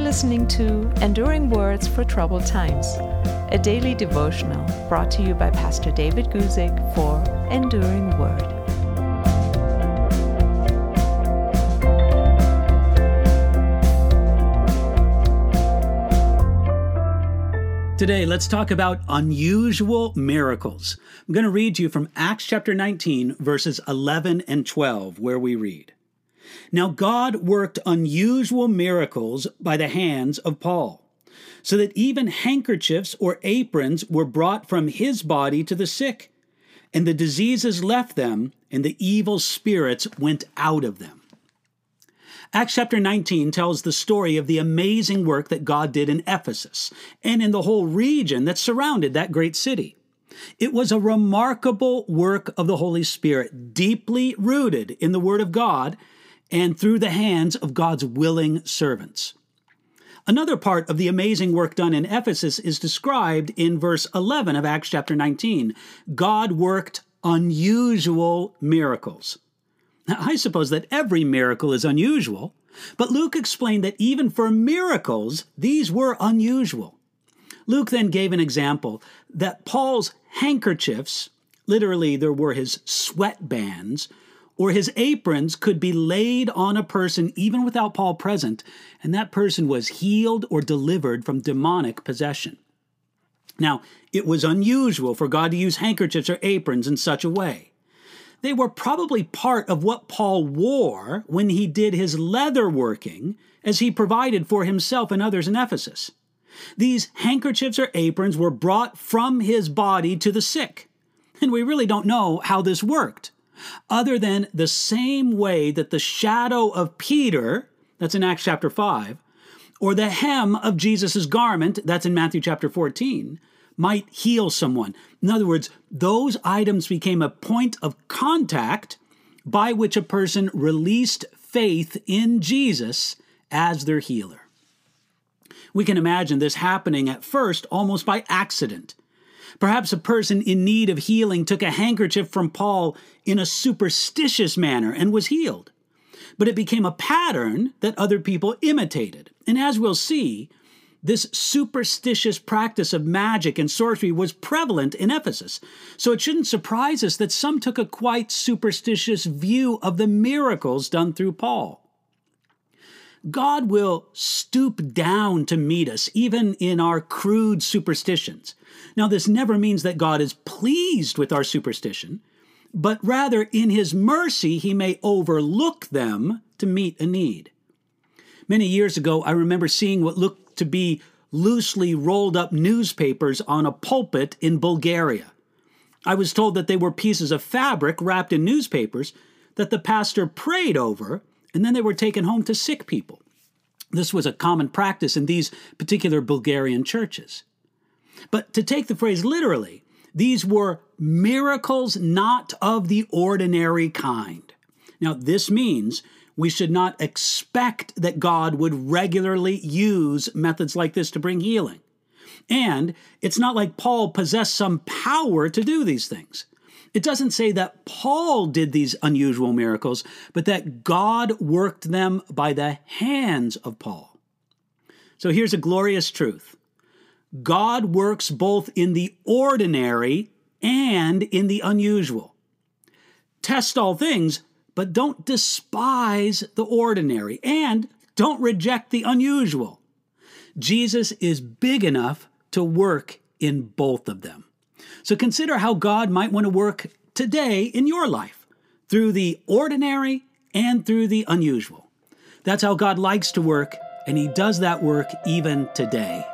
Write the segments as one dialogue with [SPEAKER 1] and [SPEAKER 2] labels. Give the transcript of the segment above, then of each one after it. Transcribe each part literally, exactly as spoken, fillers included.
[SPEAKER 1] listening to Enduring Words for Troubled Times, a daily devotional brought to you by Pastor David Guzik for Enduring Word.
[SPEAKER 2] Today, let's talk about unusual miracles. I'm going to read to you from Acts chapter nineteen, verses eleven and twelve, where we read, "Now God worked unusual miracles by the hands of Paul, so that even handkerchiefs or aprons were brought from his body to the sick, and the diseases left them, and the evil spirits went out of them." Acts chapter nineteen tells the story of the amazing work that God did in Ephesus and in the whole region that surrounded that great city. It was a remarkable work of the Holy Spirit, deeply rooted in the Word of God and through the hands of God's willing servants. Another part of the amazing work done in Ephesus is described in verse eleven of Acts chapter nineteen. God worked unusual miracles. Now, I suppose that every miracle is unusual, but Luke explained that even for miracles, these were unusual. Luke then gave an example that Paul's handkerchiefs, literally there were his sweatbands, or his aprons could be laid on a person even without Paul present, and that person was healed or delivered from demonic possession. Now, it was unusual for God to use handkerchiefs or aprons in such a way. They were probably part of what Paul wore when he did his leather working, as he provided for himself and others in Ephesus. These handkerchiefs or aprons were brought from his body to the sick, and we really don't know how this worked, other than the same way that the shadow of Peter, that's in Acts chapter five, or the hem of Jesus' garment, that's in Matthew chapter fourteen, might heal someone. In other words, those items became a point of contact by which a person released faith in Jesus as their healer. We can imagine this happening at first almost by accident. Perhaps a person in need of healing took a handkerchief from Paul in a superstitious manner and was healed. But it became a pattern that other people imitated. And as we'll see, this superstitious practice of magic and sorcery was prevalent in Ephesus. So it shouldn't surprise us that some took a quite superstitious view of the miracles done through Paul. God will stoop down to meet us, even in our crude superstitions. Now, this never means that God is pleased with our superstition, but rather in his mercy, he may overlook them to meet a need. Many years ago, I remember seeing what looked to be loosely rolled up newspapers on a pulpit in Bulgaria. I was told that they were pieces of fabric wrapped in newspapers that the pastor prayed over, and then they were taken home to sick people. This was a common practice in these particular Bulgarian churches. But to take the phrase literally, these were miracles not of the ordinary kind. Now, this means we should not expect that God would regularly use methods like this to bring healing. And it's not like Paul possessed some power to do these things. It doesn't say that Paul did these unusual miracles, but that God worked them by the hands of Paul. So here's a glorious truth. God works both in the ordinary and in the unusual. Test all things, but don't despise the ordinary, and don't reject the unusual. Jesus is big enough to work in both of them. So consider how God might want to work today in your life, through the ordinary and through the unusual. That's how God likes to work, and he does that work even today.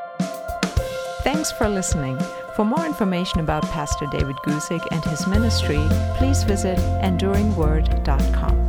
[SPEAKER 1] Thanks for listening. For more information about Pastor David Guzik and his ministry, please visit enduring word dot com.